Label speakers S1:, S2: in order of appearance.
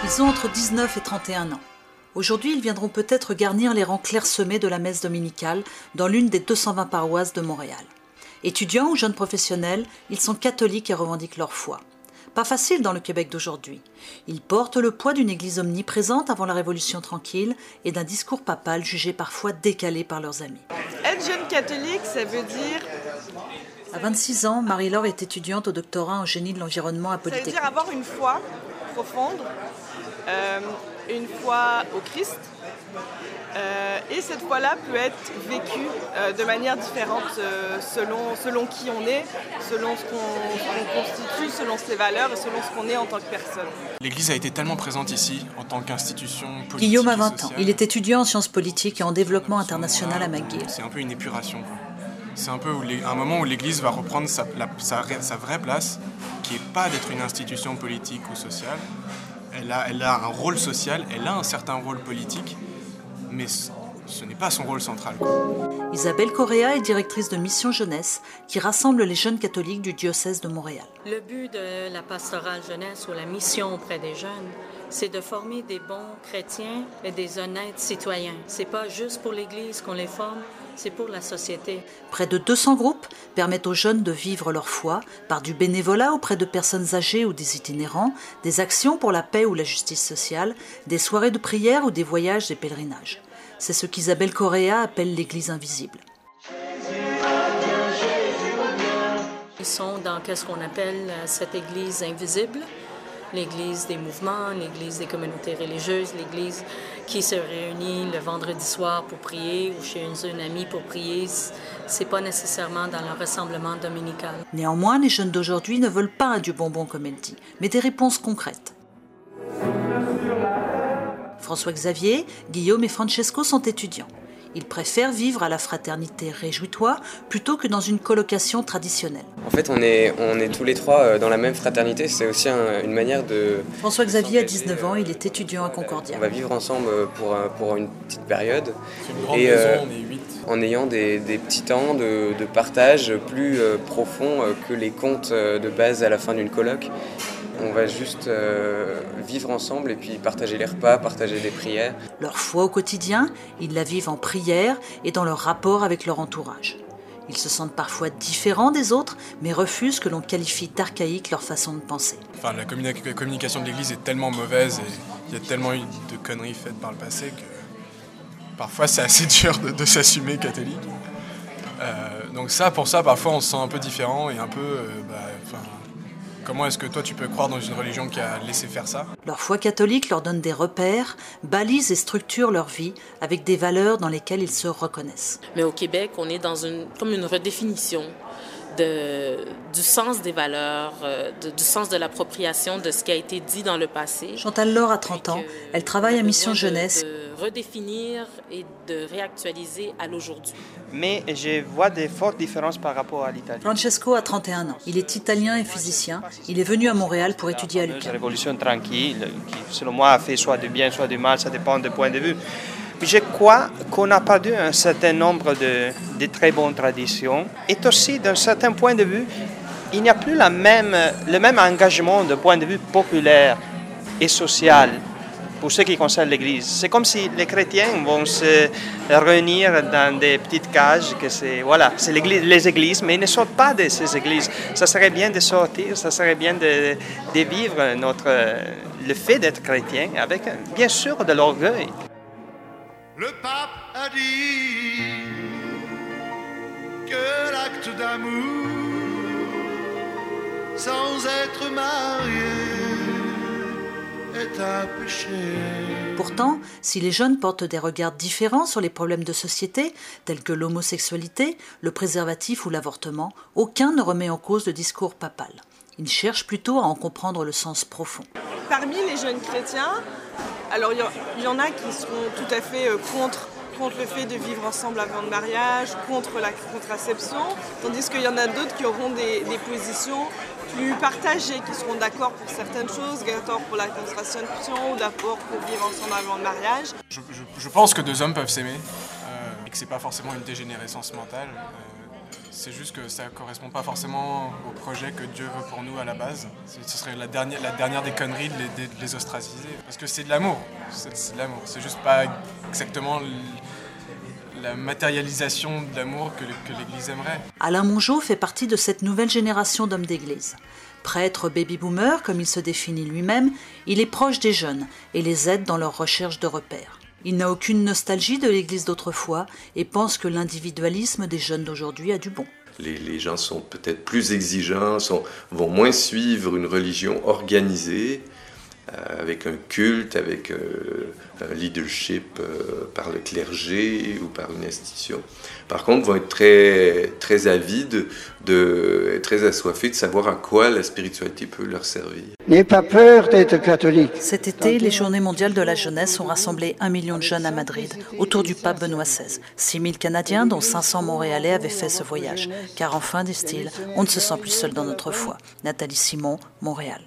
S1: Ils ont entre 19 et 31 ans. Aujourd'hui, ils viendront peut-être garnir les rangs clairsemés de la messe dominicale dans l'une des 220 paroisses de Montréal. Étudiants ou jeunes professionnels, ils sont catholiques et revendiquent leur foi. Pas facile dans le Québec d'aujourd'hui. Ils portent le poids d'une église omniprésente avant la Révolution tranquille et d'un discours papal jugé parfois décalé par leurs amis.
S2: Être jeune catholique, ça veut dire...
S1: À 26 ans, Marie-Laure est étudiante au doctorat en génie de l'environnement à Polytechnique.
S2: Ça veut dire avoir une foi profonde, une foi au Christ. Et cette foi-là peut être vécue de manière différente selon qui on est, selon ce qu'on constitue, selon ses valeurs et selon ce qu'on est en tant que personne.
S3: L'Église a été tellement présente ici en tant qu'institution politique.
S1: Guillaume a 20 ans. Il est étudiant en sciences politiques et en développement international à McGill.
S3: C'est un peu une épuration. C'est un peu un moment où l'Église va reprendre sa vraie place, qui n'est pas d'être une institution politique ou sociale. Elle a un rôle social, elle a un certain rôle politique, mais ce n'est pas son rôle central.
S1: Isabelle Correa est directrice de Mission Jeunesse qui rassemble les jeunes catholiques du diocèse de Montréal.
S4: Le but de la pastorale jeunesse ou la mission auprès des jeunes, c'est de former des bons chrétiens et des honnêtes citoyens. C'est pas juste pour l'Église qu'on les forme, c'est pour la société.
S1: Près de 200 groupes permettent aux jeunes de vivre leur foi par du bénévolat auprès de personnes âgées ou des itinérants, des actions pour la paix ou la justice sociale, des soirées de prière ou des voyages et pèlerinages. C'est ce qu'Isabelle Correa appelle l'Église invisible.
S4: Ils sont dans ce qu'on appelle cette Église invisible, l'Église des mouvements, l'Église des communautés religieuses, l'Église qui se réunit le vendredi soir pour prier ou chez une amie pour prier. C'est pas nécessairement dans le rassemblement dominical.
S1: Néanmoins, les jeunes d'aujourd'hui ne veulent pas du bonbon comme elle dit, mais des réponses concrètes. François Xavier, Guillaume et Francesco sont étudiants. Ils préfèrent vivre à la fraternité Réjouis-toi plutôt que dans une colocation traditionnelle.
S5: En fait, on est tous les trois dans la même fraternité. C'est aussi une manière de...
S1: François Xavier a 19 ans, il est étudiant à Concordia.
S5: On va vivre ensemble pour une petite période.
S3: C'est une grande maison, on est 8.
S5: En ayant des petits temps de partage plus profonds que les comptes de base à la fin d'une coloc. On va juste vivre ensemble et puis partager les repas, partager des prières.
S1: Leur foi au quotidien, ils la vivent en prière et dans leur rapport avec leur entourage. Ils se sentent parfois différents des autres, mais refusent que l'on qualifie d'archaïque leur façon de penser.
S3: Enfin, la communication de l'Église est tellement mauvaise et il y a tellement eu de conneries faites par le passé que parfois c'est assez dur de s'assumer catholique. Donc pour ça, parfois on se sent un peu différent et un peu... Comment est-ce que toi tu peux croire dans une religion qui a laissé faire ça ?
S1: Leur foi catholique leur donne des repères, balise et structure leur vie avec des valeurs dans lesquelles ils se reconnaissent.
S6: Mais au Québec, on est dans comme une redéfinition du sens des valeurs, du sens de l'appropriation de ce qui a été dit dans le passé.
S1: Chantal Laure a 30 ans, elle travaille à Mission Jeunesse.
S6: De redéfinir et de réactualiser à l'aujourd'hui.
S7: Mais je vois des fortes différences par rapport à l'Italie.
S1: Francesco a 31 ans, il est italien et physicien. Il est venu à Montréal pour étudier à l'UQAM.
S7: La révolution tranquille, qui selon moi a fait soit du bien, soit du mal, ça dépend du point de vue. Je crois qu'on a perdu un certain nombre de très bonnes traditions. Et aussi, d'un certain point de vue, il n'y a plus le même engagement de point de vue populaire et social pour ce qui concerne l'Église. C'est comme si les chrétiens vont se réunir dans des petites cages, c'est les églises, mais ils ne sortent pas de ces églises. Ça serait bien de sortir, ça serait bien de vivre le fait d'être chrétien avec, bien sûr, de l'orgueil.
S8: Le pape a dit que l'acte d'amour sans être marié est un péché.
S1: Pourtant, si les jeunes portent des regards différents sur les problèmes de société, tels que l'homosexualité, le préservatif ou l'avortement, aucun ne remet en cause le discours papal. Ils cherchent plutôt à en comprendre le sens profond.
S2: Parmi les jeunes chrétiens, alors il y en a qui seront tout à fait contre le fait de vivre ensemble avant le mariage, contre la contraception, tandis qu'il y en a d'autres qui auront des positions plus partagées, qui seront d'accord pour certaines choses, d'accord pour la contraception ou d'accord pour vivre ensemble avant le mariage.
S3: Je pense que deux hommes peuvent s'aimer et que c'est pas forcément une dégénérescence mentale. C'est juste que ça ne correspond pas forcément au projet que Dieu veut pour nous à la base. Ce serait la dernière des conneries de les ostraciser. Parce que c'est de l'amour. C'est de l'amour. C'est juste pas exactement la matérialisation de l'amour que l'Église aimerait.
S1: Alain Mongeau fait partie de cette nouvelle génération d'hommes d'Église. Prêtre baby-boomer, comme il se définit lui-même, il est proche des jeunes et les aide dans leur recherche de repères. Il n'a aucune nostalgie de l'Église d'autrefois et pense que l'individualisme des jeunes d'aujourd'hui a du bon.
S9: Les gens sont peut-être plus exigeants, vont moins suivre une religion organisée, avec un culte, avec un leadership par le clergé ou par une institution. Par contre, vont être très, très avides, très assoiffés de savoir à quoi la spiritualité peut leur servir.
S10: N'aie pas peur d'être catholique.
S1: Cet été, les Journées mondiales de la jeunesse ont rassemblé 1 million de jeunes à Madrid, autour du pape Benoît XVI. 6 000 Canadiens, dont 500 Montréalais, avaient fait ce voyage. Car enfin, disent-ils, on ne se sent plus seul dans notre foi. Nathalie Simon, Montréal.